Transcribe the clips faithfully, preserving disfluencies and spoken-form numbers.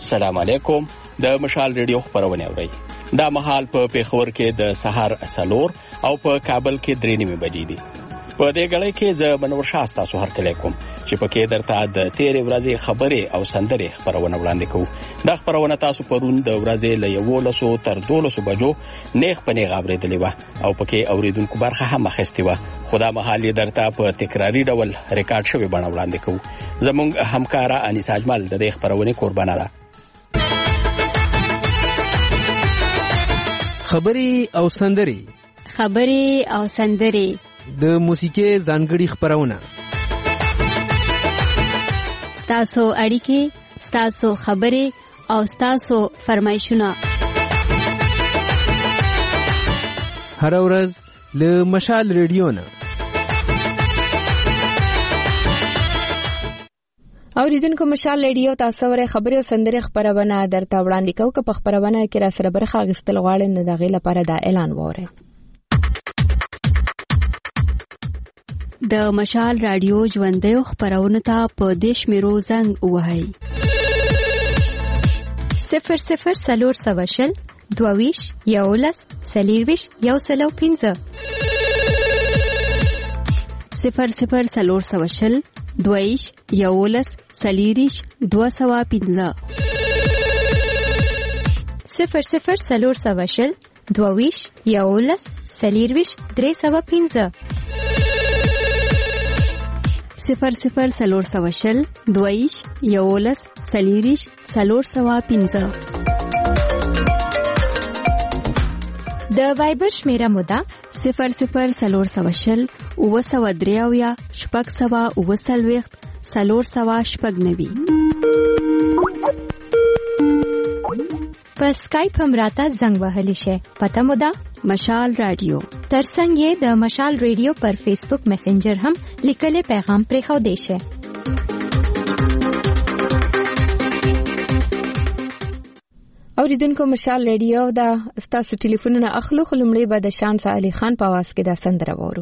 السلام علیکم. د مشال ریډیو خبرونه اورئ. دا مهال په پیښور کې د سحر سلور او په کابل کې درې نیمه بجې دي. په دې غړي کې ز بنور شاستا سو هر کله کوم چې پکې درته د تیرې ورځې خبرې او سندرې خبرونه وړاندې کوو. دا خبرونه تاسو پرون د ورځې له یولسو تر دولسو بجو نیغ په نیغ اورېدلې و او پکې اوریدونکو برخه هم اخیستې و. خدا مهال درته په تکراری ډول ریکارډ شوی بڼه وړاندې کوو. زموږ همکارا انیس اجمل د دې خبرونه قربانه ده. خبرې او سندرې خبرې او سندرې د موسیقي ځانګړي خبرونه ستاسو اړیکې ستاسو خبرې او ستاسو فرمایشونه هر ورځ له مشال ریډیو نه. اوریدونکو مشال ریډیو تاسو ورې خبرې او سندرې خبرونه درته وړاندې کوو. که په خبرونه کې را سره برخه اخیستل غواړئ نو د هغې لپاره دا اعلان واورئ. د مشال رادیو ژوندیو خبرونه ته په دیش میرو زنګ وهي صفر صفر سلور سوشل دوویش یولس سلیرویش یو سلو پینزه صفر صفر سلور سوشل دوویش یولس سلیریش دو سوا پینزه صفر صفر سلور سوشل دوویش یولس سلیرویش درې سوا پینزه صفر صفر سلور سوشل دویش یولس سلیریش سلور سوا پینزه. د وایبر شمیره موده صفر صفر سلور سوشل اوه سوا دریاویا شپږ سوا اوه سلویخت سلور سوا شپږ نوي. په سکایپ هم راته زنګ وهلی شي. پته موده مشال رادیو. ترڅنګ یې د مشال ریډیو پر فیسبوک میسنجر هم لیکلي پیغام پرېښو دی شي. اوریدونکو مشال ریډیو دا ستاسو ټلیفونونه اخلو. خلمړي به د شان علي خان په आवाज کې دا سندره وورو.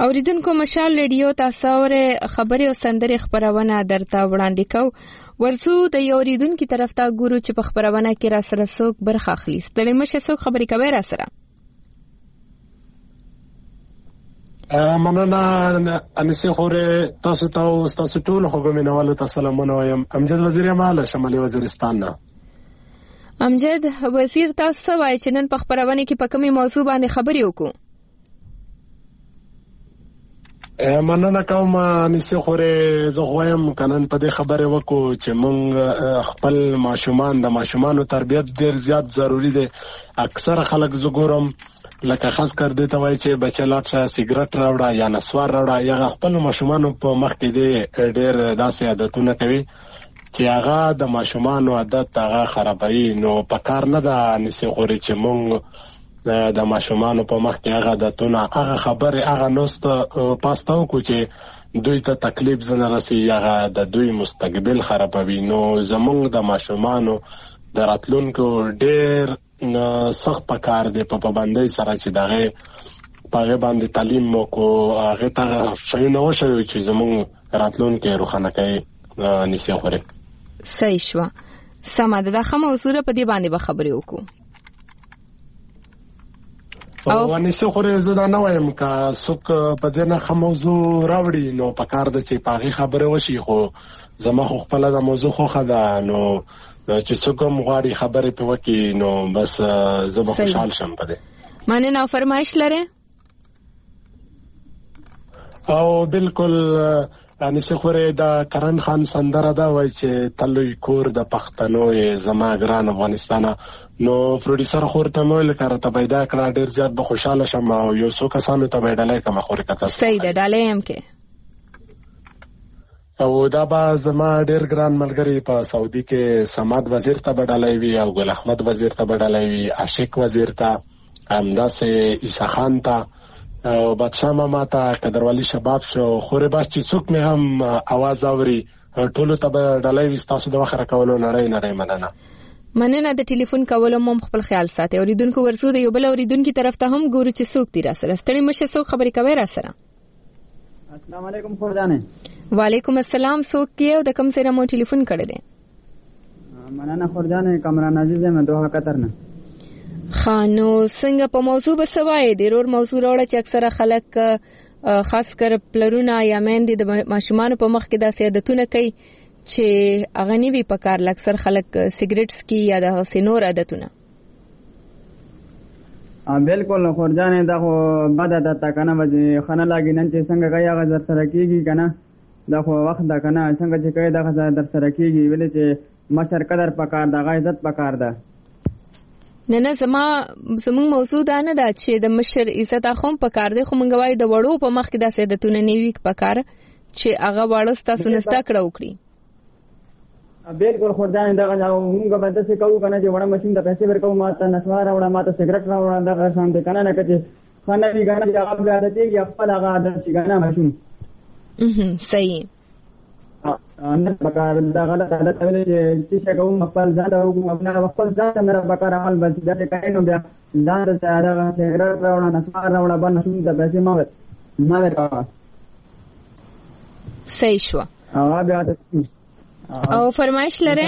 اوریدونکو مشال ریډیو تاسو ورې خبري او سندري خبرونه درته وړاندې کو ورسو د یو اوریدونکو طرف ته ګورو چې په خبرونه کې را سره څوک برخه اخلي ستړي مشه څوک خبري کوي را سره مننه انسه خوره تاسو ته تاسو ټول خو به منواله تسلامونه وایم امجد وزیر اعمال شمالي وزیرستان نه امجد وزیر تاسو وایي چې نن په خبرونه کې په کومه موضوع باندې خبري وکړو مننه کوم انسه خوره زه غوایم کنن په دې خبره وکړو چې مونږ خپل ماشومان د ماشومانو تربیت ډیر زیات ضروری دی اکثر خلک زګورم لکه خاص کر دې ته وایي چې بچا لاټه سیګریټ راوړه یا نسوار راوړه یا خپل ماشومانو په مخ کې دې ډیر داسې عادتونه کوي چې هغه د ماشومانو عادت هغه خرابوي نو په کار نه ده انسه خوره چې مونږ د ماشومانو په مخ کې هغه عادتونه هغه خبره هغه نوست پاستاو کو چې دوی ته تکلیف زنه راسي هغه د دوی مستقبل خرابوي نو زمونږ د ماشومانو د راتلونکو ډیر سخت پکار دی په پابندۍ سره چې دغه په باندې تعلیم مو کو هغه ته شوی نو شوی چې زمونږ راتلونکو روښانه کوي نشي خوره صحیح شو سمه ده خو موضوع په دې باندې به خبرې وکړو او انسه خوره زدا نه وایم کا څوک په دې نه خو موضوع راوړي نو په کار د چې پاغي خبره وشي خو زما خو خپل د موضوع خو خدا نو چې څوک مغواړي خبره په وکی نو بس زه به خوشحال شم په دې مانه نو فرمایش لره او بالکل انسه خوره د کرن خان سندره دا وای چې تلوي کور د پښتنو زما ګران افغانستان نو پروډوسر خورته مول کړه ته پیدا کړه ډیر زیات به خوشاله شم او یو څو کسانو ته وډلای کوم خوري کته صحیح ده ډالې هم کې او دا با زما ډیر ګران ملګری په سعودي کې سماد وزیر ته وډلای وی او ګل احمد وزیر ته وډلای وی عاشق وزیر ته همداسې عیسی خان ته او بادشاہ ماما ته قدروالی شباب شو خوري باش چې څوک مې هم आवाज اوري ټولو ته ډالای وي تاسو د وخت راکولو نړۍ نړۍ مننه مننه د ټلیفون کولو مم خپل خیال ساتي اوریدونکو ورسو د یو بل اوریدونکو طرف ته هم ګورو چې څوک تیر سره ستړي مشه څوک خبري کوي را سره السلام علیکم خورجانه وعلیکم السلام څوک کیو د کوم سره مو ټلیفون کړی دی مننه خورجانه کامران عزیز مې دوه قطر نه خانو څنګه په موضوع بسوای د رور موضوع راوړل چې اکثره خلک خاص کر پلرونه یا مېندې د ماشومان په مخ کې د سیادتونه کوي چې اغنی وی په کار اکثر خلک سیګریټس کی یا د سینور عادتونه ا بالکل خورجانه دا خو بد عادت کنه وځي خنه لاګي نن چې څنګه کوي هغه در سره کیږي کنه دا خو وخت دا کنه څنګه چې کوي دا در سره کیږي ویل چې مشر قدر پکار دا عزت پکار ده نه نه زما زموږ موضوع دا نه ده چې د مشر عزت اخوم په کار دی خو مونږ وایو د وړو په مخ کې د سیادتونه نیوي په کار چې هغه واړه ستاسو نستا کړه وکړي بالکل خورجان دا موږ به تاسو کوو کنه چې وړه ماشين د پیسې ورکو ماته نسوار وړه ماته سیګریټ راوړه دا شان دي کنه نه کته خانه وی کنه چې هغه بیا د دې خپل هغه عادت شي کنه ماشين اه صحیح ان بکار دا غلط عادت ویلې چې چې کوم خپل ځان او خپل خپل ځان نه بکار عمل بل چې دا کوي نو بیا ځان ته هغه سیګریټ راوړه نسوار راوړه باندې شوم د پیسې ما ور ما ورکا صحیح شو هغه بیا او فرمایش لره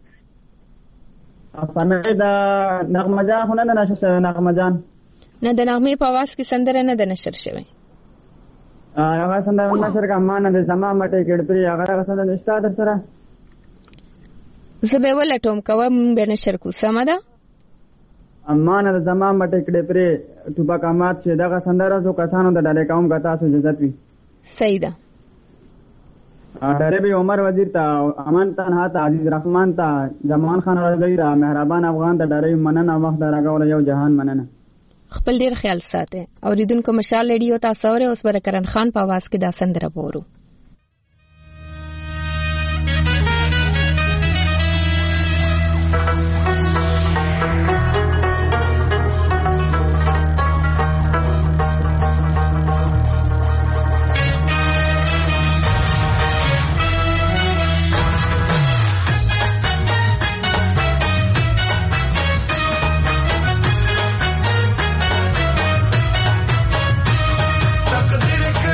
فرمایش دا نغمه جان خو نه نشه نغمه جان نه د نغمه په आवाज کې سندره نه د نشر شوی هغه سندره نشر کا مان د زما مټه کې پرې هغه سندره نشته در سره زه به ولټوم کوم به نشر کو سم ده امان د زما مټه کې پرې ټوبا کامات چې دا سندره جو کسانو د ډالې کوم غتا سو عزت وي صحیح ده ډېر به عمر وزیر ته امان تنها ته عزیز رحمان ته زمان خان رضی را مهربان افغان ته ډېر مننه وخت راغول یو جهان مننه خپل ډیر خیال ساته اوریدونکو مشال ریډیو تاسو اوره اوس برکرن خان په आवाज کې دا سندره بورو تقدیر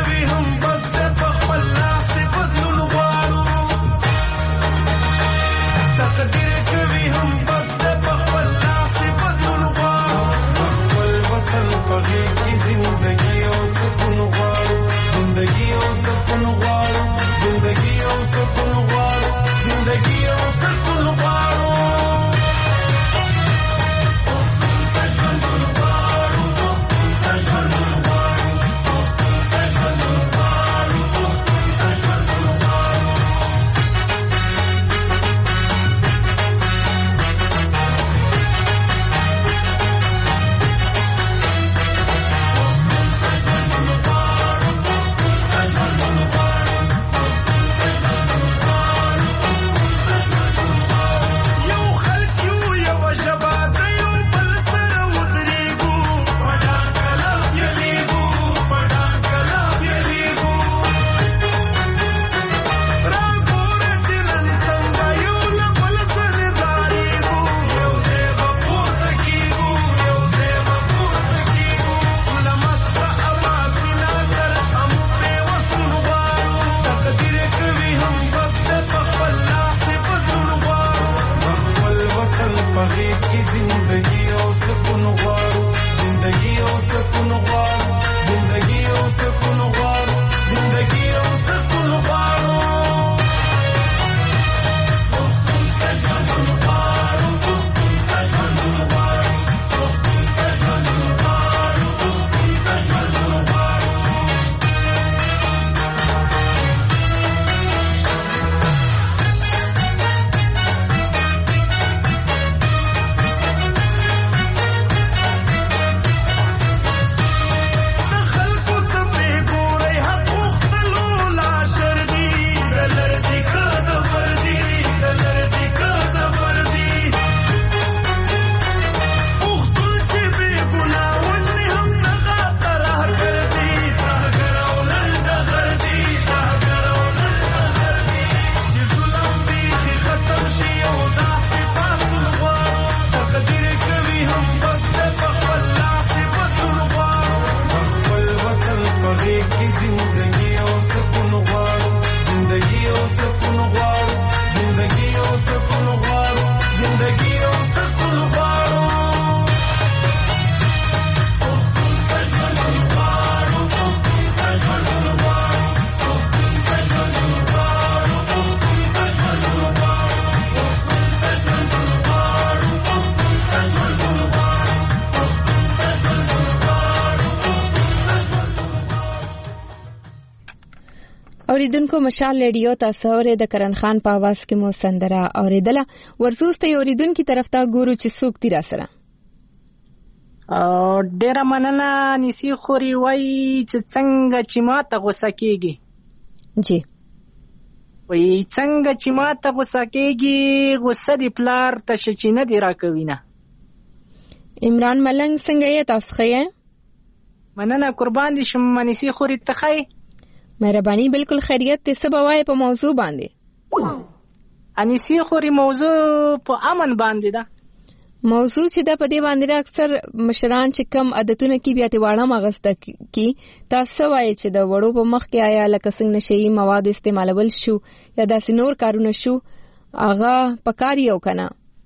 اوریدونکو مشال ریډیو تاسو اورئ د کرن خان په आवाज کې مو سندره اوریدله. ورسوسته اوریدونکو طرف ته ګورو چې څوک تیر سره. ډیره مننه نسی خوري وای چې څنګه چې ما ته غوسه کیږي. جی وای څنګه چې ما ته غوسه کیږي غوسه دی پلار ته چې نه دی راکوي نه. عمران ملنګ څنګه یې تاسو ښه؟ مننه قربان دي شم نسی خوري ته ښه؟ مهرباني بالکل خیریت ته سبا وای په موضوع باندې. انسی خوري موضوع په امن باندې ده. موضوع چې دا په دې باندې اکثر مشران چې کم عادتونه کې بیا ته واړه مغسته کی تاسو وایي چې د وړو په مخ کې آیا لکه څنګه نشي مواد استعمالول شو یا داسې نور کارونه شو هغه پکاري او کنه.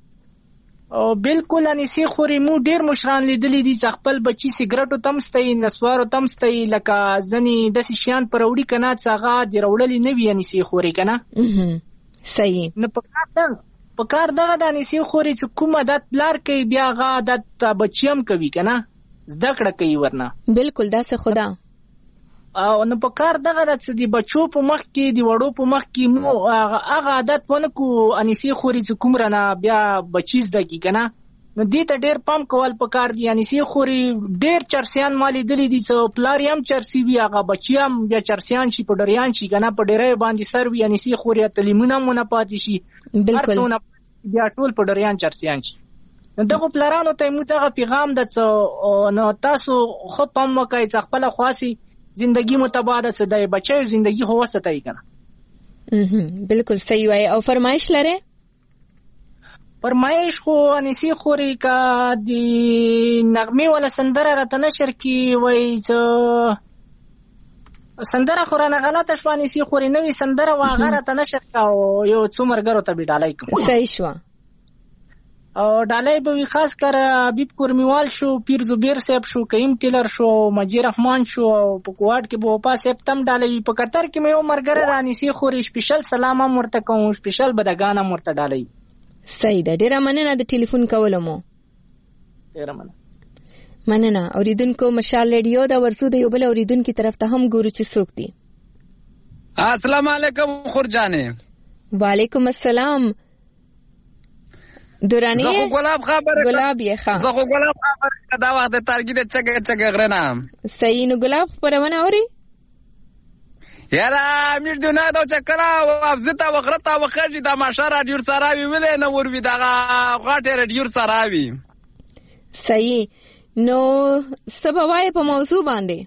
او بالکل انسی خوري مو ډیر مشران لیدلې دي چې خپل بچي سیګریټو تمستې نسوارو تمستې لکه ځنی د شیان پر وړي کنه چې هغه دی وړلې نه وی انسی خوري کنه. صحیح. نه پکار پکار دغه د انسی خوري چې کوم عادت بلار کوي بیا هغه عادت بچیم کوي کنه زده کړه کوي ورنه. بالکل دا څه خدا. او نو پکار دغه د دې بچو په مخ کې دی وړو په مخ کې مو هغه عادت ونکو انسی خوري چې کوم رانه بیا بچیز د کی کنه. نو دې ته ډیر پام کول پکار دی. انسی خوري ډیر چرسیان مالي دلی دي چې پلاریم چرسی وی هغه بچیام بیا چرسیان شي په ډریان شي کنه په ډیره باندې سر وی انسی خوري تعلیمونه مونږ پاتې شي. بالکل بیا ټول په ډریان چرسیان شي. دغه پلارانو ته مو دغه پیغام د نو تاسو خو پام وکای چې خپل خاصي زندگی متباده څه دی بچي زندگی هو ستای کنه. بالکل صحیح وای. او فرمایش لره؟ فرمایش خو انسی خوري کا دی نغمه ولا سندره راته نشر کی وای چې سندره خو رانه غلطه شو انسی خوري نوې سندره واغه راته نشر کا او یو څومرګرو ته بیډالای کوم. صحیح شو. او ډالای به خاص کر حبیب کورمیوال شو پیر زبیر صاحب شو کریم ټیلر شو مجید رحمان شو په کوټ کې به پاس سپتم ډالای په قطر کې مې عمر ګره رانی سی خوري سپیشل سلام مرته کوم سپیشل بدګانا مرته ډالای. صحیح ده. ډیره مننه د ټلیفون کولو مو. ډیره مننه. مننه. اوریدونکو مشال ریډیو دا ورسو د یو بل اوریدونکو طرف ته هم ګورو چې څوک دي. السلام علیکم خورجانه. وعلیکم السلام. دورانی زخو گلاب خبره گلاب یې ښه. زخو گلاب خبره دا وخت ترګی د چګ چګ غرنام. صحیح. نو گلاب پرونه اوري یاره امیر دونه دا چکرا او افزتا وغرتا وخرجی دا ماشه رادیو سراوی ولې نه ور وی دا غاټه رادیو سراوی. صحیح. نو سبوای په موضوع باندې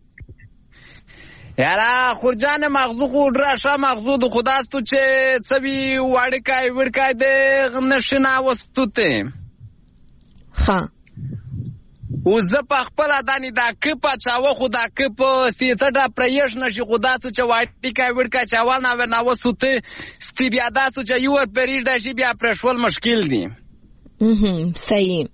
یاره خورجان مغزو خو راشه مغزو د خداستو چې څوی وړکای وړکای د نشنا وستوته. ها او زه په خپل دانی دا کپ چاو خدا کپ سیټه پرېش نشي خداستو چې وړکای وړکای چاوال نه ور نه وسوته ستیبیاداتو چې یو پرېږ د شي بیا پرشول مشکل دي. هم صحیح.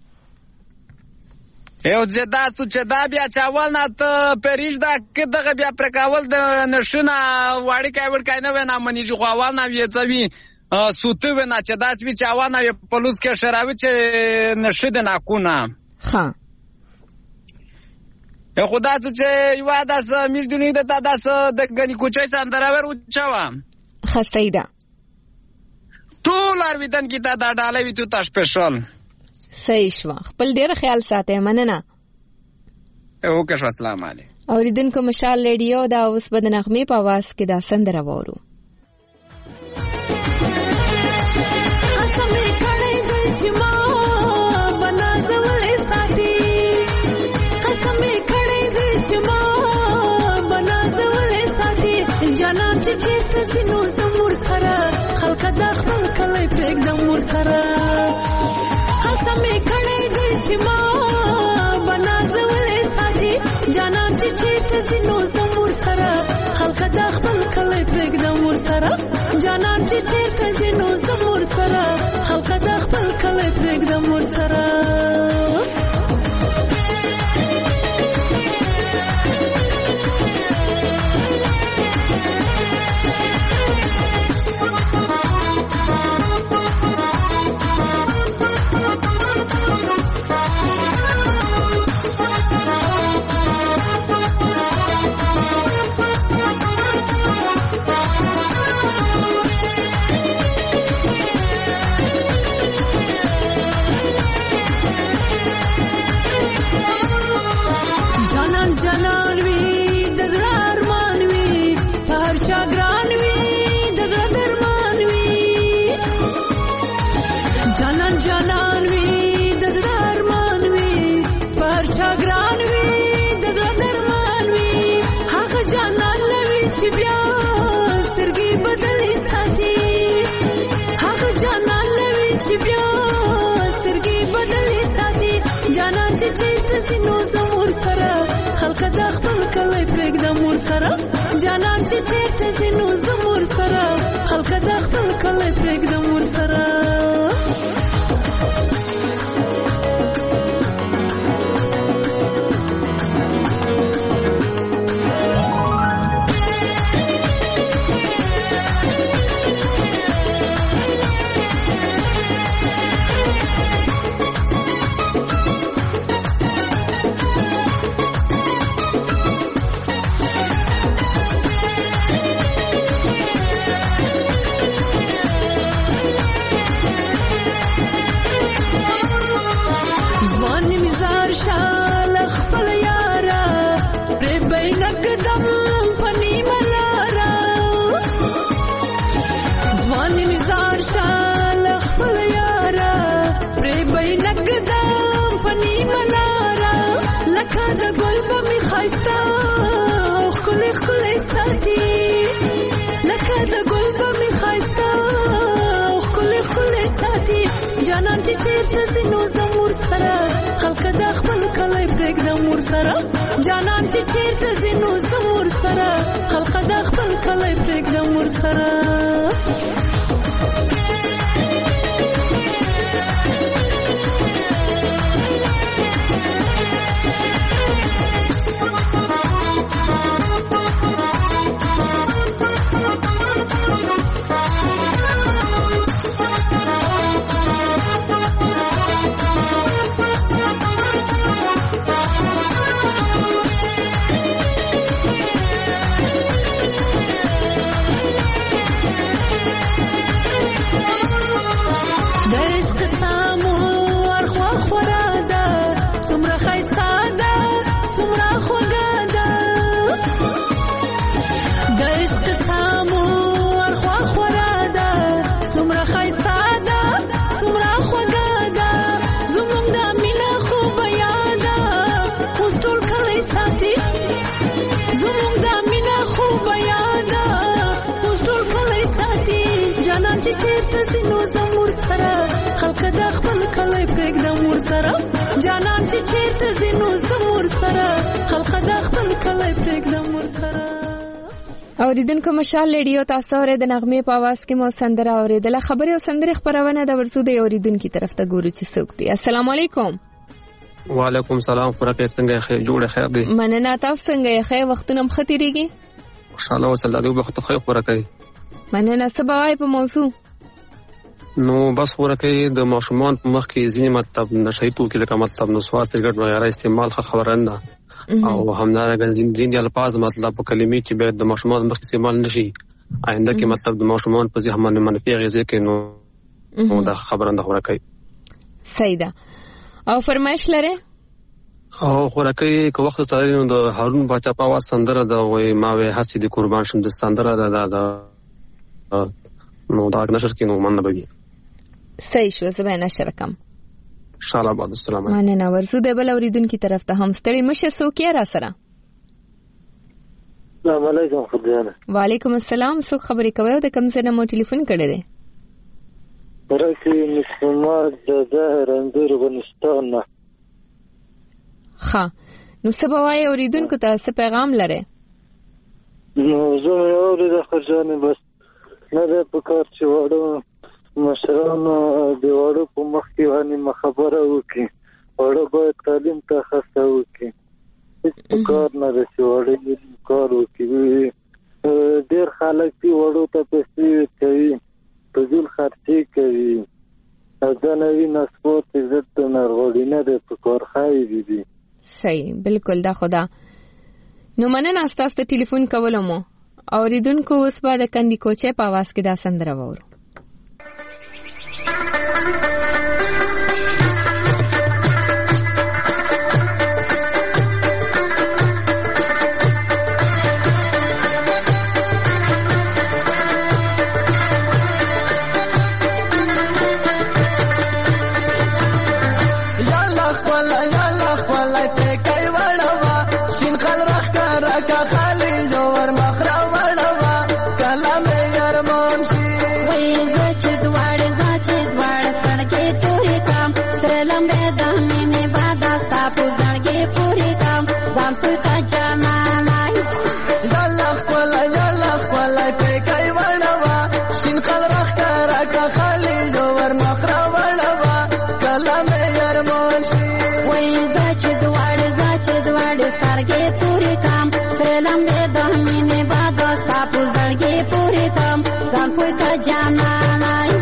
یو زداتو چې دا بیا چاول نه ته پریش دا کې دغه بیا پرکاول د نشنا واړی کای ور کای نه ونا منی جو خوال نه وی ته وی سوته ونا چې داس وی چاول نه پلوس کې شراوی چې نشد نه کو نه. ها یو خدا ته چې یو داس میر دنی د داس د غنی کوچای سندره ور وچاوا خستایدا ټول ارویدن کی دا ډاله وی تو تاش پېشل. صحیح شو. خپل ډیر خیال ساته. مننه. اوکه شو. السلام علیکم. اوریدونکو مشال ریډیو دا اوس بد نغمه په आवाज کې دا سندره وورو. قسم کړی د جما بنا زولې ساتي قسم کړی د جما بنا زولې ساتي جانا چې چې سينو زمور سره خلک د خپل کله پرېګ د مور سره قسم کړی د جما بنا زولې ساتي جانا چې چې سينو زمور سره خلک د خپل کله پرېګ د مور سره جانا چې چې سينو زمور سره خلک د خپل کله پرېګ د مور سره. چې بیا سترګې بدلې ساتي هغه جانان لوي چې بیا سترګې بدلې ساتي جانان چې چېرته ځي نو زمور سره خلک د خپل کلی پرېږدم ور سره جانان چې چېرته ځي نو زمور سره خلک د خپل کلی پرېږدم ور سره جانان چې چېرته ځي نو زمور سره خلک د خپل کلی پرېږدم ور سره جانان چې چېرته ځي نو زمور سره خلک د خپل کلی پرېږدم ور سره چېرته ځي نو زمور سره خلک د خپل کلی پرېږدم ور سره جانان چې چېرته ځي نو زمور سره خلک د خپل کلی پرېږدم ور سره اوریدونکو مشال ریډیو تاسو اورئ د نغمې په आवाज کې مو سندره اوریدله خبري او سندري خبرونه د ورسو د اوریدونکو طرف ته ګورو چې څوک دي السلام علیکم وعلیکم السلام خورکه څنګه خیر جوړه خیر دی مننه تاسو څنګه خیر وختونه مختيريږي ان شاء الله وسلام له وخت خیر خورکه مننه سبا په موضوع نو بس خورکه د ماشومان په مخ کې ځینې مطلب نشي تو کې لکه مطلب نو سوار سګرټ وغیرہ استعمال خبرنده او همدارنګه ځینې الفاظ مطلب په کلمې چې به د ماشومان مخ استعمال نشي آینده کې مطلب د ماشومان په ذهن باندې منفي اغیزه کوي نو نو دا خبرنده خورکه صحیح ده او فرمایش لره او خورکه کو وخت سره نو د هارون بچا په واس سندره دا وای ما وې حسې د قربان شم د سندره دا دا نو دا نشر کې نو مننه بږي صحیح شو زه به نشر کوم ان شاء الله بعد السلام علیکم مننه ورسو د بل اوریدونکو طرف ته هم ستړي مشه سوکیا را سره السلام علیکم خدایانه وعلیکم السلام سو خبرې کوي د کوم څه نه مو ټلیفون کړی دی ورته مسلمان د زهرندور افغانستان ها نو سبا وای اوریدونکو ته څه پیغام لره نو زه یو د خرجانه بس نه ده په کار چې وړو مشرانو د وړو په مخ کې باندې مخبره وکړي وړو باید تعلیم ته خاصه وکړي هیڅ په کار نه ده چې وړو کار وکړي ډېر خلک چې وړو ته پیسې کوي فضول خرچې کوي دا نوي نسبات عزت نه وړي نه ده په کار خای دي صحیح بالکل دا خدا نو مننه تاسو ټلیفون کولم اوریدونکو اوس به د کندي کوچې په आवाज کې دا سندره وورو خالی جوور مخرا ځان پوی کا جانانای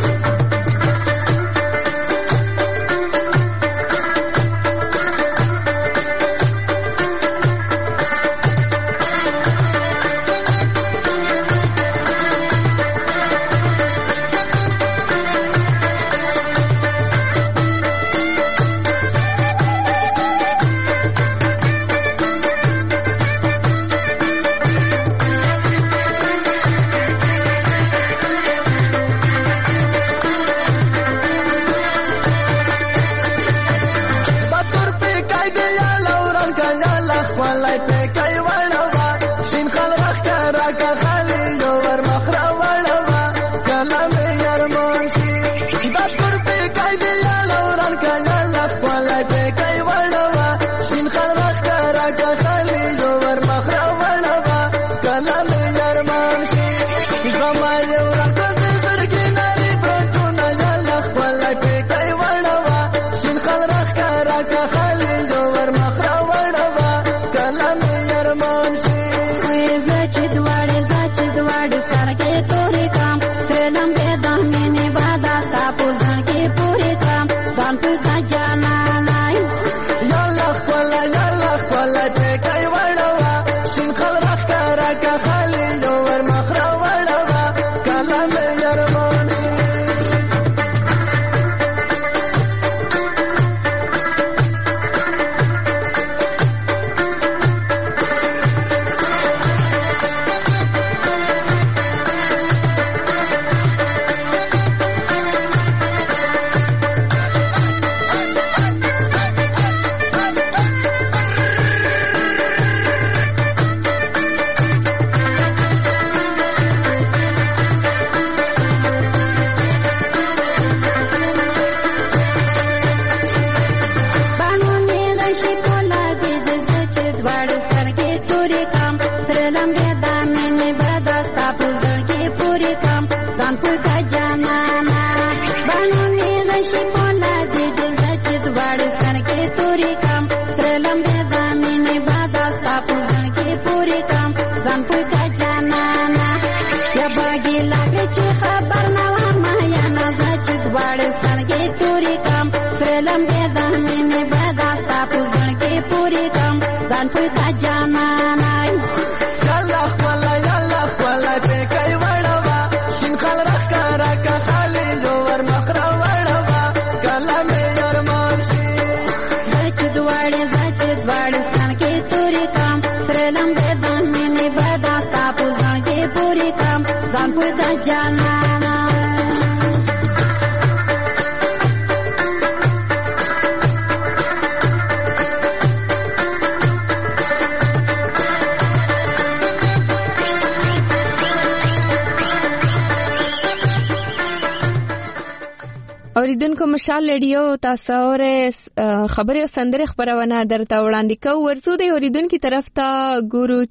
اوریدونکو مشال ریډیو تاسو اوره خبري او سندره خبرونه درته وړاندې کوو. ورسو د اوریدونکو طرف ته ګورو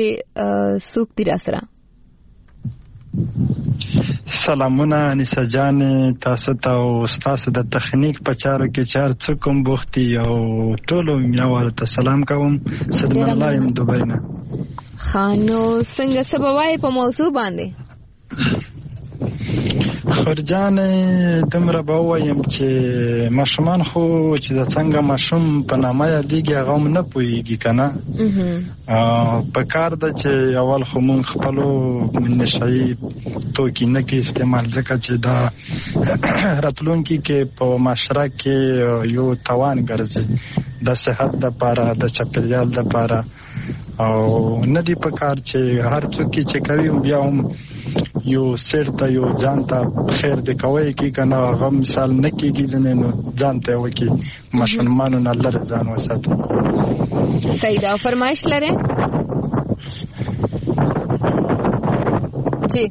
چې سوق دی را سره. سلامونه انیسه جان، تاسو ته او تاسو د تخنیک په چارو کې چار څه کوم بوختي او ټولو مینوالو ته سلام کوم. صدمن الله يم دوبۍ نه. خانو څنګه سبوای په موضوع باندې خرجان دمره به وایم چې ماشومان خو چې د څنګه ماشوم په نامه یادېږي هغه هم نه پوهېږي که نه. په کار ده چې اول خو مونږ خپلو نشهیي توکي نه کې استعمال، ځکه چې دا راتلونکي کې په معاشره کې یو توان ګرځي د صحت دپاره، د چاپېریال دپاره، او نه دی په کار چې هر څوک چې کوي بیا هم یو سر ته یو ځان ته خیر دی کوي کې که نه هغه مثال نه کېږي ځینې نو ځان ته یې وکړي. ماشومانو نه لرې ځان وساتي. صحیح ده. فرمایش لرئ؟ جی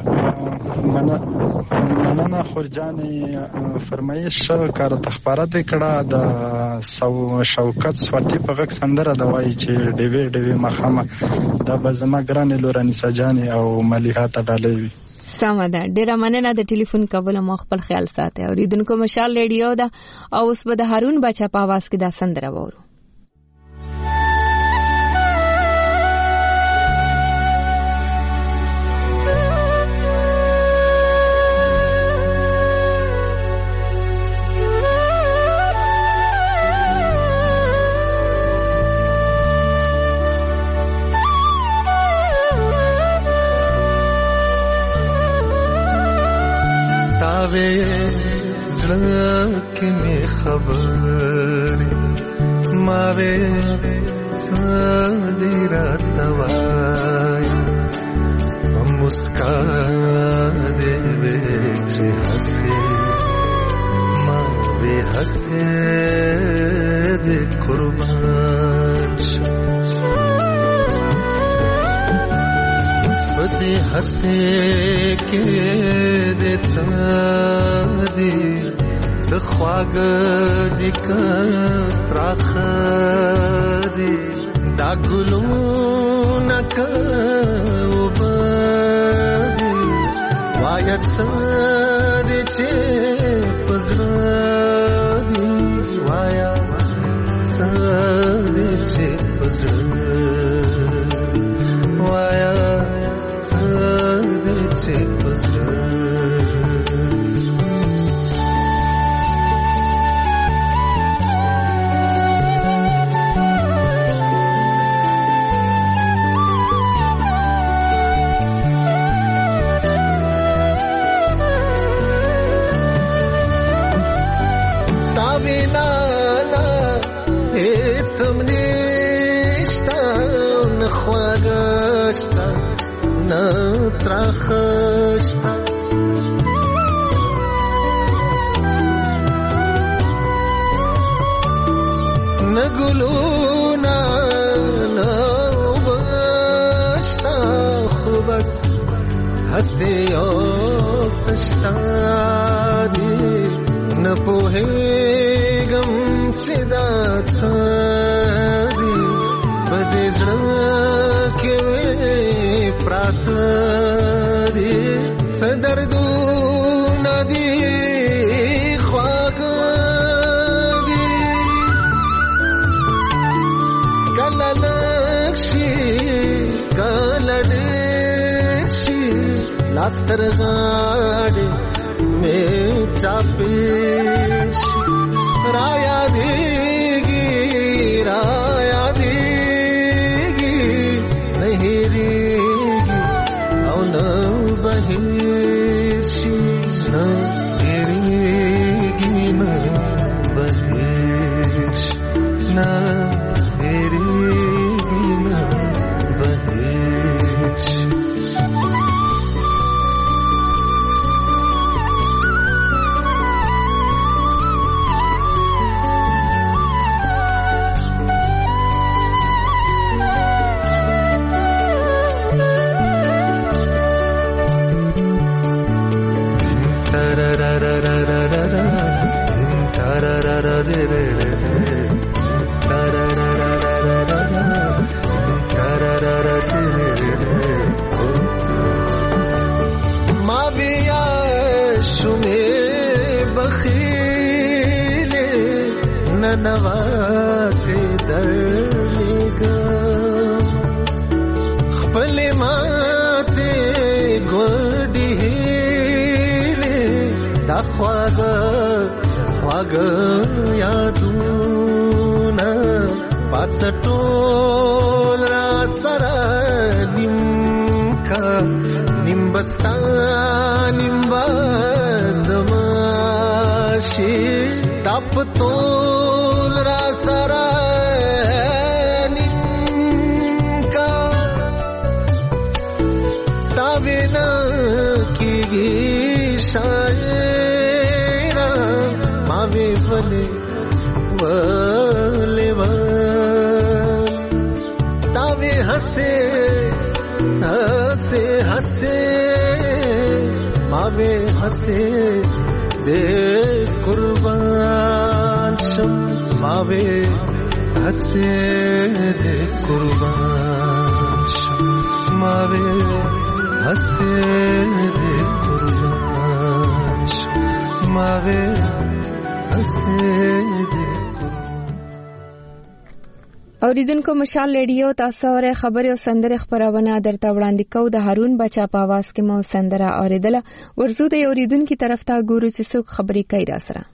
مننه خورجانې. فرمایش کار تخبارات کړه د شوکت سواتی په غږ سندره د وایي چې ډیوې ډیوې مخامه دا به زما ګرانې لورانیسه جانې او ملیحه ته ډالۍ وي. سمه ده. ډیره مننه د ټلیفون کولو. مو خپل خیال ساتئ. اوریدونکو مشال ریډیو ده او اوس به د هارون بچا په आवाज کې دا سندره وورو. ماوي زړه کې مې خبرې ماوي څه دې راته وایي مسکا دې وې چې هسې ما دې هسې دې قربان شم دې هسې کې دې څه دې څه خواږه دې که تراخه دې دا ګلونه که اوبه دې وایه څه دې چې په زړه دې وایه څه دې چې په زړه وایه چې پزړه تا وینا نه هیڅ نشته نه خواږه شته نه تراخشتا نه ګلونا نه وبشتا خو بس هسې اوسشتا دې نه پوهېږم چې دا څه دي په دې زړه کې پراته دي څه دردونه دي خواږه دي کله لږ شي کله ډېر شي لاس تر غاړې مې چاپې شي را یادېږي را یادېږي نه هېرېږي او نه بهیر شي نه هېرېږي نه بهیر شي نه هېرېږي نه بهیر شي ما بیا شومې بخیلې ننواتې درلېږم خپلې ماتې ګوډې هیلې دا خواږه خواږه یادونه پاڅه ټول را سره نیم کا نیم بستا نیم بزما شي دا په ټول را سره نیم کا دا وینا کېږي شاعر ما وی ولې ولې تا وی هسې هسې هسې ما وی هسې دې قربان شم ما وی هسې دې قربان شم ما وی هسې دې قربان شم ما وی هسې دې اوریدونکو مشال ریډیو تاسو اوره خبري او سندره خبرونه درته وړاندې کوو د هارون بچا په आवाज کې مو سندره اوریدله ورزو د اوریدونکو طرف ته ګورو چې څوک خبري کوي را سره.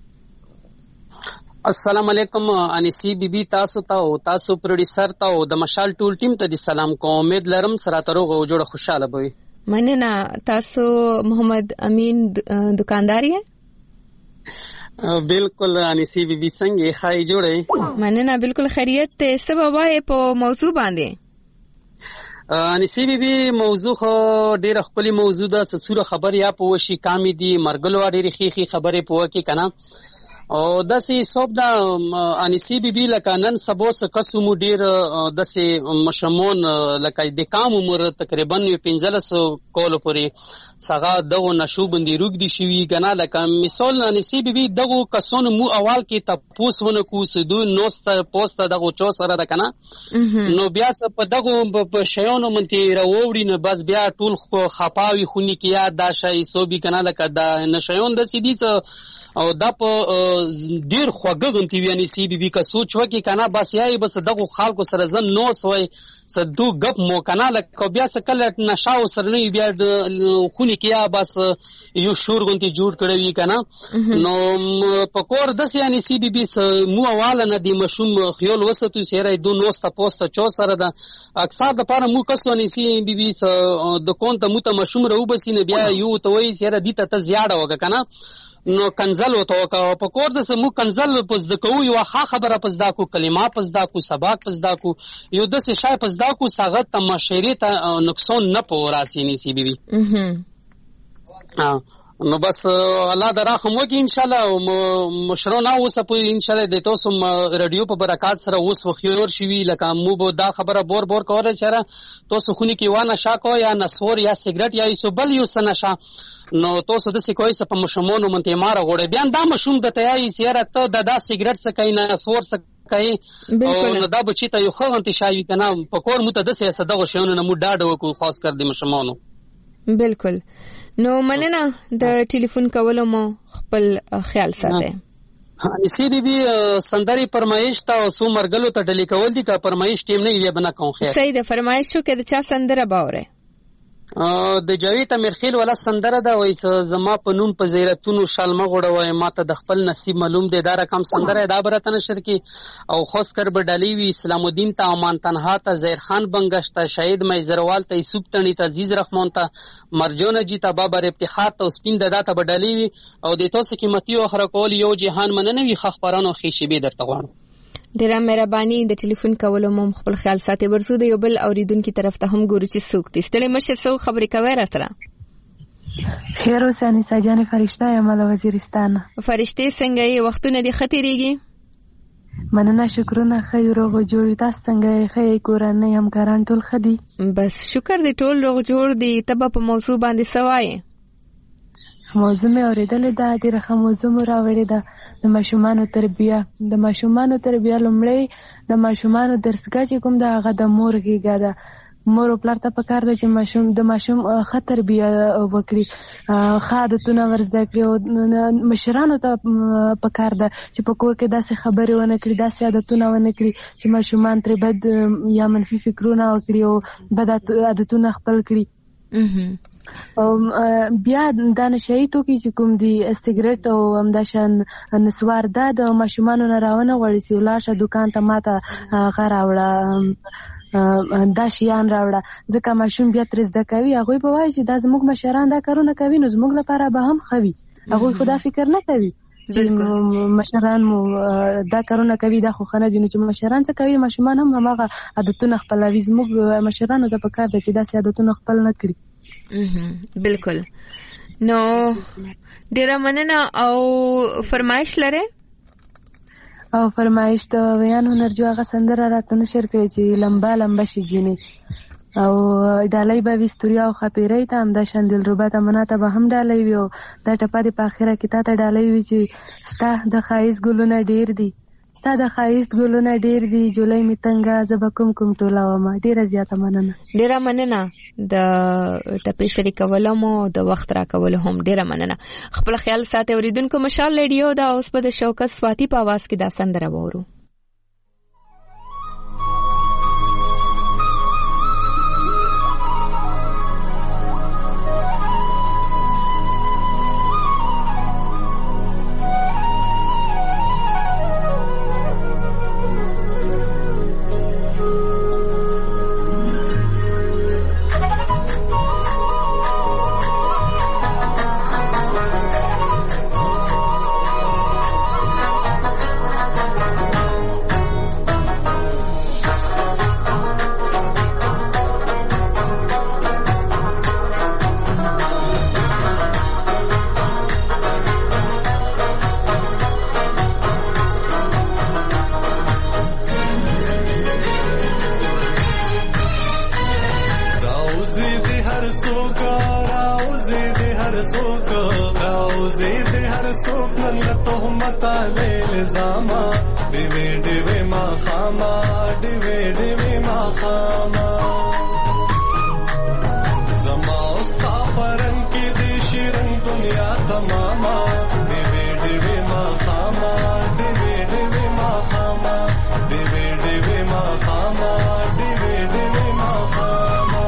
السلام علیکم انیسی بیبي تاسو ته او تاسو پروډوسر ته او د مشال ټول ټیم ته د سلام کوم. امید لرم سره تروغه او جوړه خوشاله وي. مننه. تاسو محمد امین دکاندار یې؟ بالکل انیسی بی بی څنګه خای جوړه؟ مننه، بالکل خیریت ته. سبب وای په موضوع باندې انیسی بی بی موضوع خو ډیره خپل موضوع ده. څه خبر یا په وشي کامې دي مرګلو ډیره خيخي خبره په وکي کنه او داسې صوب دا انیسی بی بی لکه نن سبو څه قسم ډیر داسې مشمون لکه د کام عمر تقریبا پنځلس کول پورې څنګه دغه نشو باندې روګ دي شوی کنه. لکه مثال انیسی بی بی دغه کسون مو اول کې تاسو ونه کو سدو نوست پوسټ دغه چو سره ده کنه نو بیا څه په دغه په شیانو منتی راوړي نه بس بیا ټول خپاوي خونی کې یاد دا شای سوبي کنه لکه دا نشيون د سیدی څه او دا په ډیر خوګه غنتی ویني سی بي بي کا سوچ وکي کنه بس یای بس دغه خلکو سره زن نو سوي صدو غپ مو کنه لکه بیا څه کله نشاو سره نه بیا خونی کیا بس یو شور غنتی جوړ کړی وی کنه نو پکور د یعنی سی بي بي مو اواله نه دی مشوم خیال وساتو سره دو نوسته پوسټ چو سره دا اکثر د پاره مو کسونی سی بي بي د کون ته مو ته مشوم رو بسینه بیا یو ته وای سره دیته ته زیاده وګه کنه نو کنزل وته کا په کور د سمو کنزل پس د کوی یو ښه خبره پس دا کو کلمه پس دا کو سبق پس دا کو یو د څه شای پس دا کو ساغت ته مشری ته نقصان نه پوراسي ني سی بي بي ها نو بس الله درحم وکي ان شاء الله مشرونه اوس په ان شاء الله د تاسو رادیو په برکات سره اوس وخيور شوي لکه مو به دا خبره بور بور کوله چیرې تاسو خوني کې وانه شاکو یا نسور یا سیګریټ یا یو بل یو سنشا نو تاسو د سکوي څخه په مشمونو منته مار غوړې بیان دا مشوم د تیاری سیاره ته د دا سیګریټ څخه کین نسور څخه کوي او نو دا بچی ته یو خو انت شای کنه په کور مو ته د سیاسه دغه شونه نو ډاډ وکړو خاص کر د مشمونو. بالکل. نو مننه د ټلیفون کولو مو خپل خیال ساته. انیسی بی بی سندري فرمایش ته سو مرګلو ته ډلی کول دي کا فرمایش ټیم نه وی بنا کوم خیر. صحیح ده فرمایش شو کې د چا سندره باوره د جاوید امرخیل ولا سندره دا وای زما په نوم په زیرتونو شالمه غوړه وای ماته د خپل نصیب معلوم دی دا رقم سندره دا برته نشر کی او خاص کر بډالی وی اسلام الدین ته امان تنها ته زهیر خان بنگشت شهید مېزروال ته یوسف تنی ته عزیز رحمان ته مرجون جی ته بابر افتخار ته سپین ددا ته بډالی وی او د تاسو قیمتي او خره کول یو جهان مننه وی خبرانو خېشبي درته غواړم. ډیره مهرباني د ټلیفون کولو مو خپل خیال ساتي. ورسو د یو بل اوریدونکو طرف ته هم ګورو چې څوک دي. ستړي مشه سو خبرې کوي را سره. خیر اوسانی سجانه فرشته یم له وزیرستان. فرشته څنګه یې وختونه دي خطرېږي؟ مننه شکرونه خیر روغ جوړ تاسو څنګه خیر کورنۍ همکاران ټول خدي؟ بس شکر دې ټول روغ جوړ دي. تبه په موضوع باندې سوای موضوع مې اورېدلې ده ډېره ښه موضوع مو راوړې ده د ماشومانو تربیه. د ماشومانو تربیه لومړی د ماشومانو درسګاه چې کوم ده هغه د مور غېږه ده. مور او پلار ته پکار ده چې ماشوم د ماشوم ښه تربیه وکړي ښه عادتونه ور زده کړي او مشرانو ته پکار ده چې په کور کې داسې خبرې ونه کړي داسې عادتونه ونه کړي چې ماشومان ترې بد یا منفي فکرونه وکړي او بد عادتونه خپل کړي. او بیا دا نشئی توکي چې کوم دي سیګریټ او همداشان نسوار دا د ماشومانو نه راونه غواړي چې ولاړ شه دکان ته ماته هغه راوړه دا شیان راوړه ځکه ماشوم بیا ترې زده کوي هغوی به وایي چې دا زموږ مشران دا کارونه کوي نو زموږ لپاره به هم ښه وي. هغوی خو دا فکر نه کوي چې مشران مو دا کارونه کوي دا خو ښه نه دي. نو چې مشران څه کوي ماشومان هم هماغه عادتونه خپلوي. زموږ مشرانو ته پکار ده چې داسې عادتونه خپل نه کړي. بالکل. نو ډیره مننه. او فرمایش لره؟ او فرمایش د ویان هنر جو هغه سندره راته نشر کړی چې لمبا لمبا شي جینې او ډالۍ به وستوریا او خپیرې ته هم د شاندل ربا ته مناته به هم ډالۍ وي او دا ټپه د په اخره کې تا ته ډالۍ وي چې ستا د خایس ګلونه ډیر دي ستا د خایست ګلونه ډیر دي جولای می تنګه زب کوم کوم ټولاوم. ډیره زیاته مننه. ډیره مننه د ټپې شریکولو مو د وخت را کول هم ډیره مننه. خپل خیال ساتي اوریدونکو. مشال ریډیو دا اوس په د شوکت سواتی په आवाज کې دا سندره وورو. هر څوک راوځي د هر څوک راوځي د هر څوک نن له تهمته الزاما ډیوې ډیوې ما خاما ډیوې ډیوې ما خاما زما استا پرن کې د شیرن دنیا تماما ډیوې ډیوې ما خاما ډیوې ډیوې ما خاما ډیوې ډیوې ما خاما ډیوې ډیوې ما خاما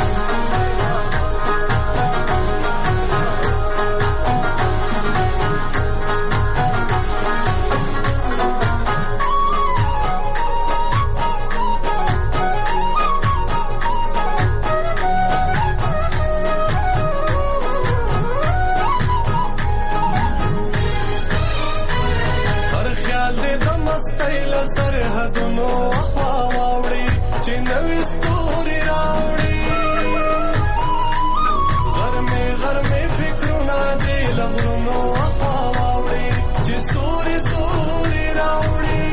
سرحدونو اخوا واوړي چې نوې ستوري راوړي غرمې غرمې فکرونه دې لغرونو اخوا واوړي چې سوري سوري راوړي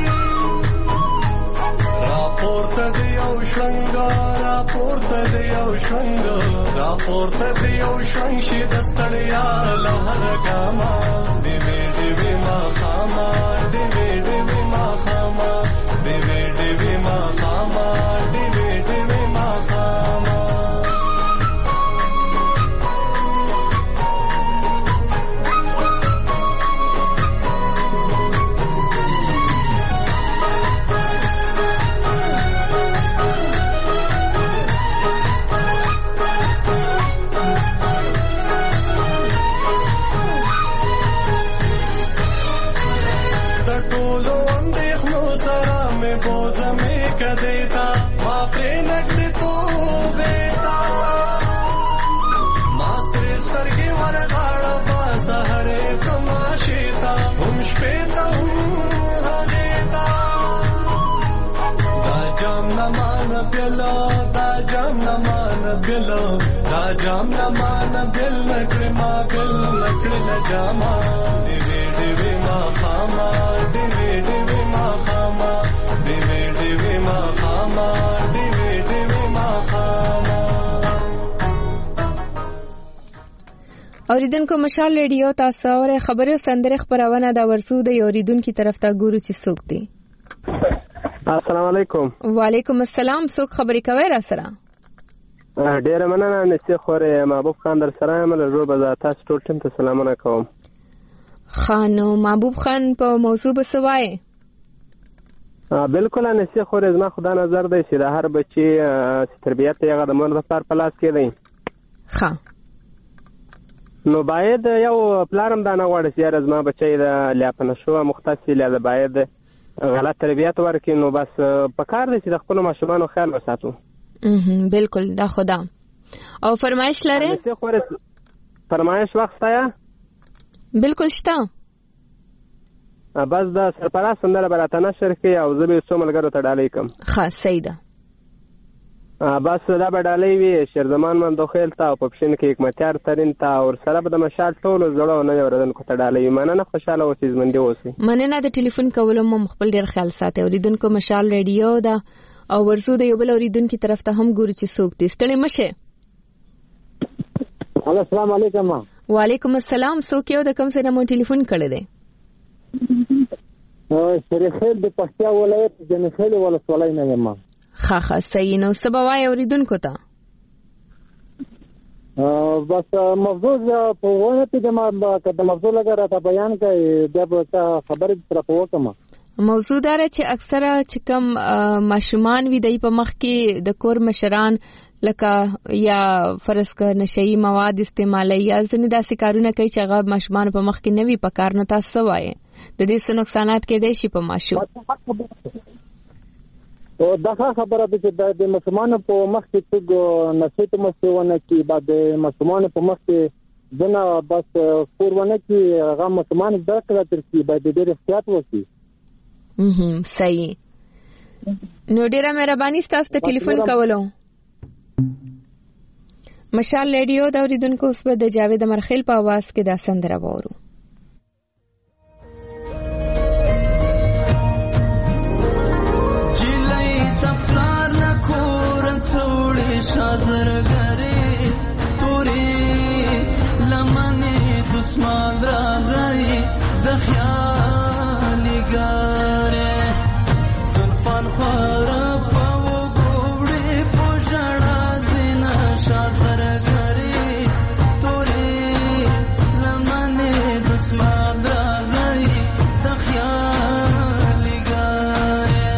راپورته دی یو شرنګ راپورته دی یو شرنګ راپورته دی یو شرنګ شي د ستړیا له هر ګاما ډیوې ډیوې ما خاما ډیوې ډیوې ما خاما ډیوې ډیوې ما خاما ډیوې ډیوې ما خاما دیتا ما پرې نګد تو بیتا ما سترې سترګې ورغاړه په سهرې تماشې تا هم شپې ته هم هغې تا دا جام نه مانه بېله دا جام نه مانه بېله دا جام نه مانه بېل نه کړې ما بېل نه کړله جاما ډیوې ډیوې ما خاما ډیوې ډیوې ما خاما ډیوې ډیوې ما خاما ډیوې ډیوې ما خاما. اوریدونکو مشال ریډیو تاسو اورئ خبري سندره خبرونه دا ورسو د اوریدونکو طرف ته ګورو چې څوک دی. السلام علیکم. وعلیکم السلام. څوک خبري کوي را سره؟ ډیره مننه نسی خوره محبوب خان در سره یم له روبه ز تاسو ټول ټیم ته سلامونه کوم. خانو محبوب خان په موضوع بسوای. بالکل نسی خوره زما خدا نظر دی چې د هر بچي تربیت یې د مور د پلار په لاس کې دی. ښه. نو باید یو پلارم دا نه غواړي چې زما بچی د لیاپنه شو مختص له باید غلط تربیت ورکړي نو بس په کار دی چې د خپل ماشومانو خیال وساتو. اه بالکل دا خدا. او فرمایش لري؟ نسی خوره فرمایش وخت یا؟ بالکل شته. بس دا سرپرست سندره براته نشر کې او زه به څو ملګرو ته ډالۍ کوم. ښه صحیح ده. بس دا به ډالۍ وي شیرزمان مندوخیل ته او پپشین کې حکمتیار ترین ته او سره به د مشال ټولو زړه او نوي اورېدونکو ته ډالۍ وي. مننه خوشحاله اوسئ ژوندي اوسئ. مننه د ټلیفون کولو مو خپل ډېر خیال ساتئ. اوریدونکو مشال ریډیو ده او ورسو د یو بل اوریدونکو طرف ته هم ګورو چې څوک دي. ستړي مشه. السلام علیکم. وعلیکم السلام. څوک یو د کوم ځای نه مو ټلیفون کړی دی؟ شریخیل د پکتیا ولایت جنخیل ولسوالۍ نه یم. ښه ښه صحیح. نو څه به وایې اوریدونکو ته؟ بس موضوع په ونه کې د موضوع لږ راته بیان کړئ بیا به خبرې سره په وکړم. موضوع دا چې اکثره چې کوم ماشومان وي دی په مخ کې د کور مشران لکه یا فرض کړه نشئی مواد استعمالي یا ځنې داسې کارونه کوي چې هغه ماشومان په مخ کې نه وي په کار. نو تاسو وایئ د دې څه نقصانات کېدای شي په ماشوم؟ او دا خبره ده چې د ماشومان په مخ کې څوک نشئی ته مسونه کې بعد د ماشومان په مخ کې ځنه بس کورونه کې هغه ماشومان د کړه تر کې باید ډېر احتیاط وکړي. هم صحیح. نو ډیره مهرباني ستاسو ته ټلیفون کولو. مشال ریډیو دا اوریدونکو اوس به د جاوید مرخیل په आवाज کې دا سندره وورو. جلای تپلار نکور څوړې شازر غره لمنې دسمان راغی د خیالي ګارې زلفان خواره په وګوړې په ژړا زینه شا زرګرې تورې لمنې دسمان راغی د خیالي ګارې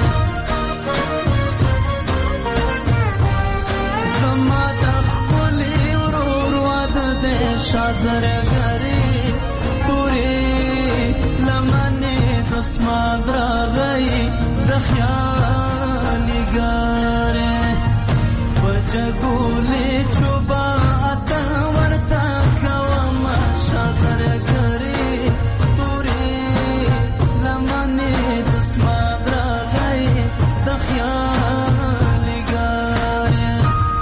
زما د ښکلي ورور واده دی شا زرګرې تورې لمنې دسمان راغی د خیالي ګارې په جګولې چوبه اته ورته کوم شا زرګرې تورې لمنې دسمان راغی د خیالي ګارې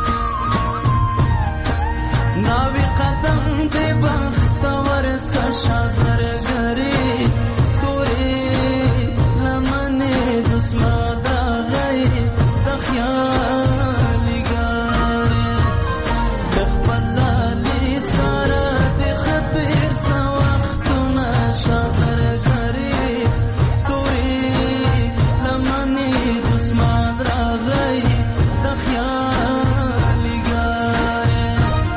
ناوی قدم دې بختور سه شا زرګرې تورې لمنې دسمان راغی د خیالي ګارې د خپل لالي سره د خطر څه وختونه شا زرګرې تورې لمنې دسمان راغی د خیالي ګارې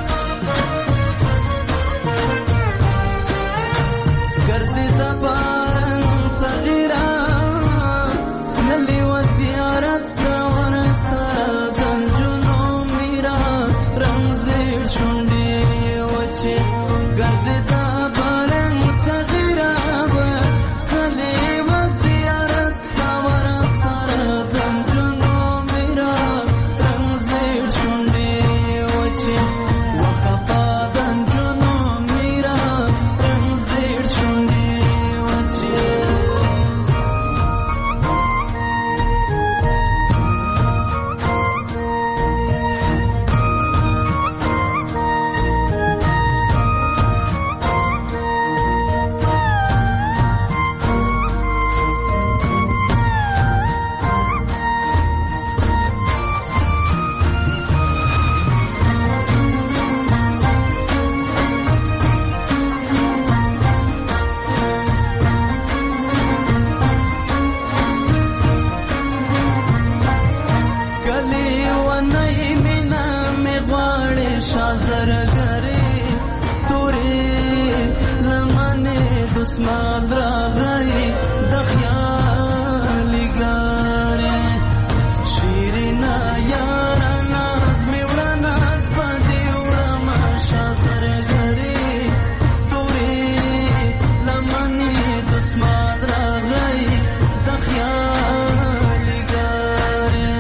ګرځې د باران تغیرا نلی و زیارت ور سره گنجونو میرا رنگ زیر شونډې وچې ګرځې د باران تغیرا نلی و زیارت ور سره گنجونو میرا رنگ زیر شونډې وچې وخفا گنجونو میرا رنگ زیر شونډې وچې کلی ونی مینا می غواړې شا زرګرې تورې لمنې دسمان راغی د خیالي ګارې شیرینا یاره ناز مې وړه ناز په دې وړم شا زرګرې تورې لمنې دسمان راغی د خیالي ګارې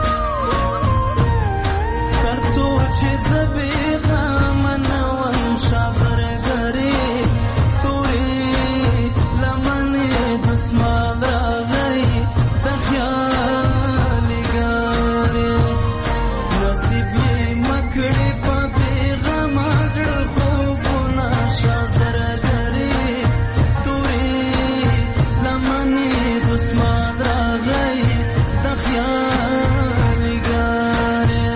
تر څو چې زه بېغمه نه وم شا زرګرې تورې لمنې دسمان راغی د خیالي ګارې نصیب یې مه کړې په بېغمه زړه خوبونه شا زرګرې تورې لمنې دسمان راغی د خیالي ګارې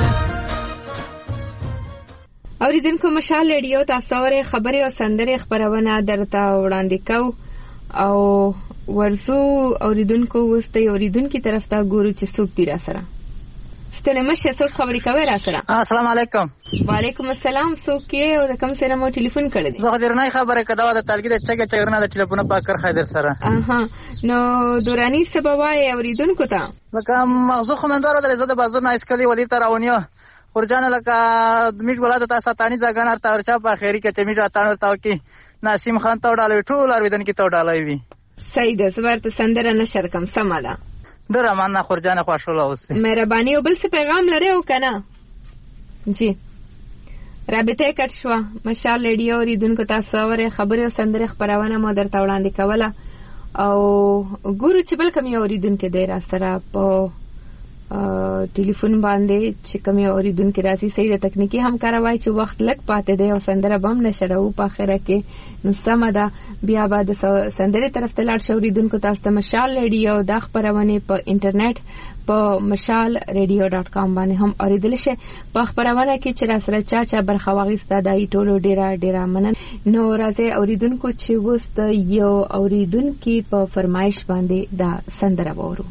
اوریدونکو مشال ریډیو تاسو اورئ خبري او سندري خبرونه درته وړاندې کو او ورزو اوریدونکو وستي اوریدونکو طرف ته ګورو چې څوک دی را سره ستنه مشه څوک خبري کوي را سره السلام علیکم وعلیکم السلام څوک یې او د کوم سره مو ټلیفون کړی دی زه درنه خبره کدا د تلګي د چګه چګرنه د ټلیفون په کار خیدر سره اها نو دورانی سبب وای اوریدونکو ته لکه مغزو خمندار د زده بازار نه اسکلی ولی تر اونیو خورجان لکه میټ ولاده تاسو تانی ځګنار تا ورچا په خیری کې چې میټ اتانو تاو کې ناسیم خان تا وډالوي ټول ارویدن کې تا وډالوي وي صحیح ده زبرته سندره نشر کم سم ده درمان نه خورجان خوشاله اوسه مهرباني او بل څه پیغام لري او کنه جی رابطه کټ شو مشال ریډیو ریدونکو تاسو اوره خبره او سندره خبرونه مو درته وړاندې کوله او ګورو چې بل کوم یو ریدونکو دی را سره په ټلیفون باندې چې کومه اوریدونکو راځي صحیح د تکنیکی همکاري وای چې وخت لګ پاتې دی او سندره بم نشرو په اخره کې نو سم ده بیا بعد سندره طرف ته لاړ شو اوریدونکو تاسو ته مشال ریډیو د خبرونه په انټرنیټ په مشال ریډیو ډاٹ کام باندې هم اوریدل شي په خبرونه کې چې را سره چا چا برخه واغسته دای ټولو ډیره ډیره منن نو راځي اوریدونکو چې وست یو اوریدونکو په فرمایش باندې دا سندره وورو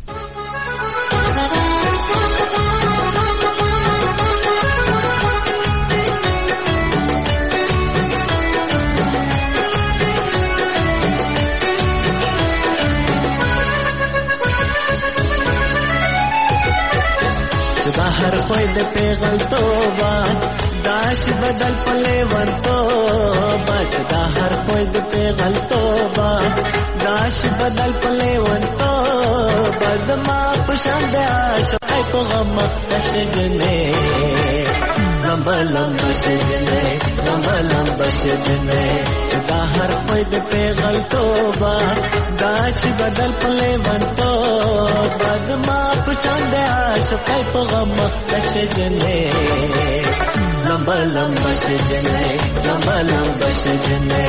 دا هر خوی د پیغل توبه داش بدل پله ورتوبه دا هر خوی د پیغل توبه داش بدل پله ورتوبه زما پشان د عاشق په غم مخشجنه لمبا لمبا شجنه لمبا لمبا شجنه دا هر خوی د پیغل توبه داش بدل پله ورتوبه زما پشان د عاشق په غم مخشجنه لمبا لمبا شجنه لمبا لمبا شجنه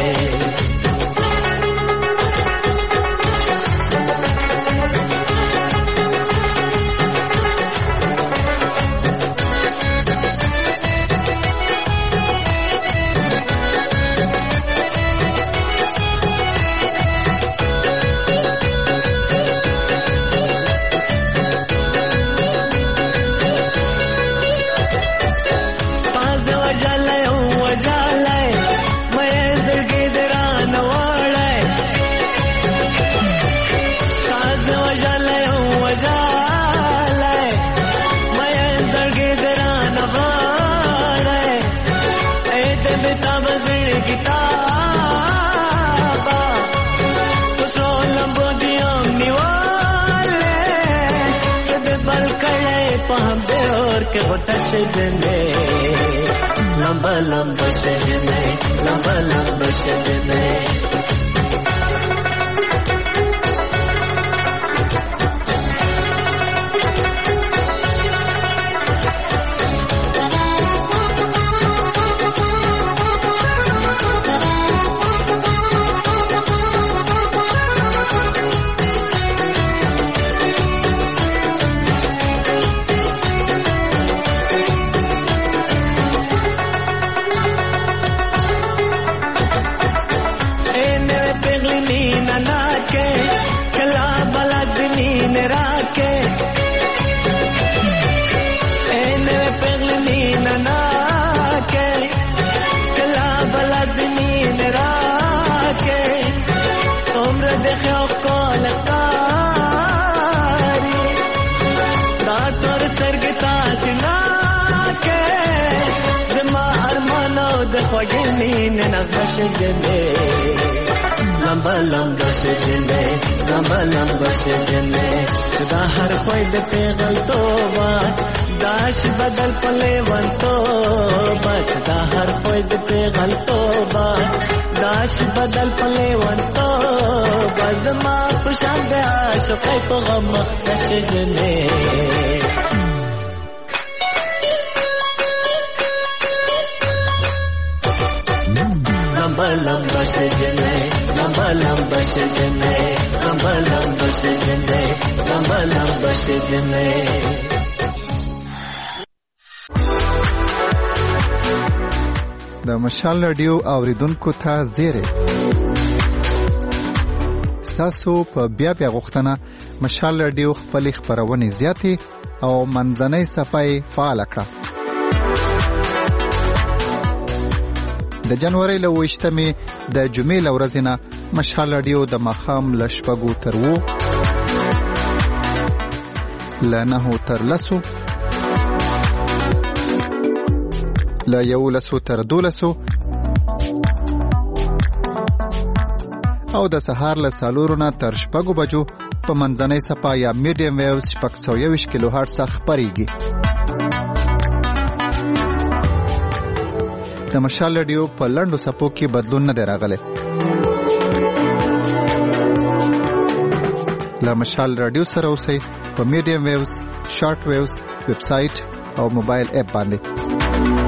شجنے لمبا لمبا شجنے لمبا لمبا شجنے شجنے لمبا لمبا شجنے لمبا لمبا شجنے دا ہر کوئی د پیغل توبہ داش بدل پلے ون توبہ دا ہر کوئی د پیغل توبہ داش بدل پلے ون توبہ زما خوشان د عاشق کو غم شجنے لمبا لمبا شجنے لمبا لمبا شجنے لمبا لمبا شجنے لمبا لمبا شجنے د مشال رادیو اوریدونکو ته زیره ستاسو په بیا بیا غوښتنه مشال رادیو خپل خبرونه زیاتې او منځنۍ صفای فعال کړه د جنوري له وشتمې د جمعې لورځنه مشال رادیو د مخام لشپګو تر وو لنه تر لسو لا یو لسو تر دولسو او د سهار له سالورونه تر شپږو بجو په منځنۍ صفا یا میډیم ویوز شپږ سوه یوویشت کیلو هرټز خپرېږي د مشال رادیو په لنډو صفو کې بدلون نه دی راغلی له مشال رادیو سره اوسئ په میډیم ویوز شارټ ویوز ویب سټ او موبایل اپ باندې.